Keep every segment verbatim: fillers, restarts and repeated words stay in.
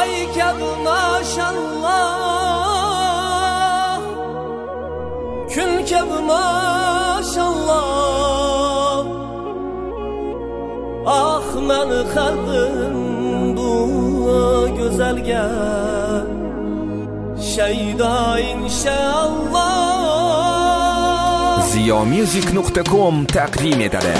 Ay kabi maşallah, kun kabi maşallah. Ah meni qalbim bu go'zalga shaydo inshaalloh. ziyo music nuqta com taqdim etadi.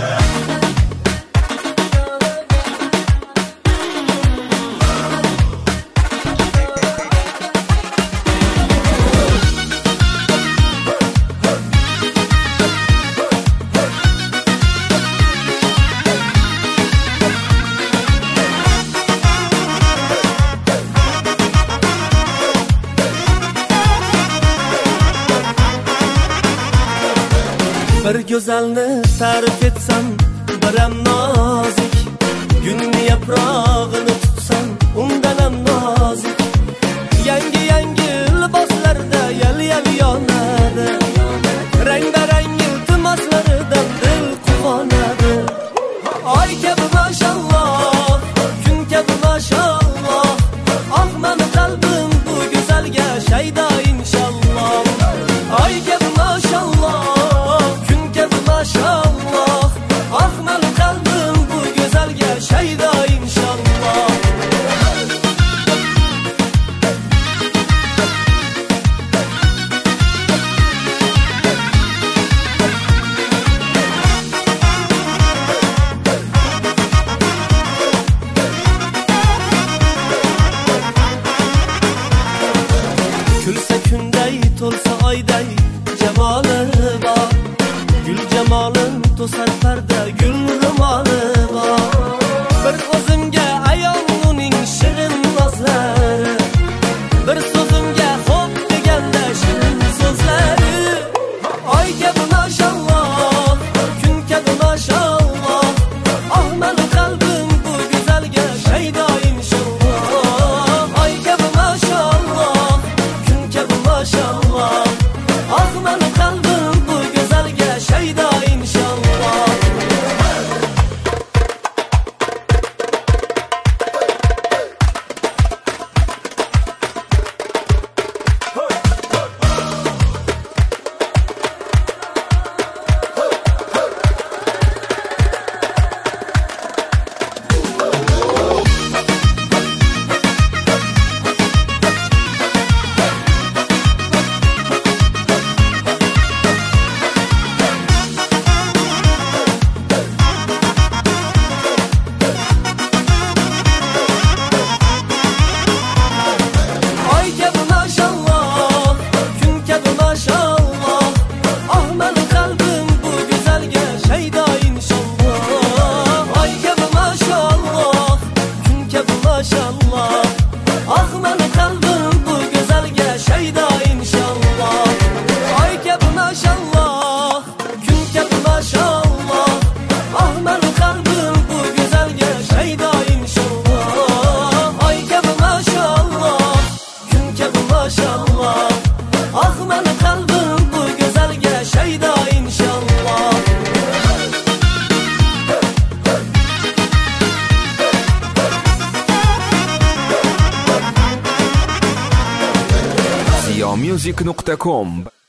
Bir go'zalni ta'rif etsam, biram nozik, gulni yaprog'ini tutsam, undan ham nozik. Yangi yangi liboslarda yal-yal yonadi, rang-barang iltimoslaridan dil quvonadi. Oy kabi mashalloh, kun kabi mashalloh. Ah meni qalbim bu go'zalga shaydo inshaalloh. Oy kabi mashalloh, maşallah. Ah meni qalbim bu go'zalga shaydo inshaalloh. Kulsa kunday, to'lsa oyday jamoli bor. Gül cemalın to'sar parda, gül rumoli bor. Bir o'zimga ayon uning shirin nozlari, bir so'zimga xo'p deganda shirin so'zlari. Oy kabi mashalloh, kun kabi mashalloh. Ah meni qalbim bu go'zalga shaydo inshaalloh. Oy kabi mashalloh, kun kabi mashalloh. Ah meni qalbim bu go'zalga shaydo inshaalloh. ziyo music nuqta com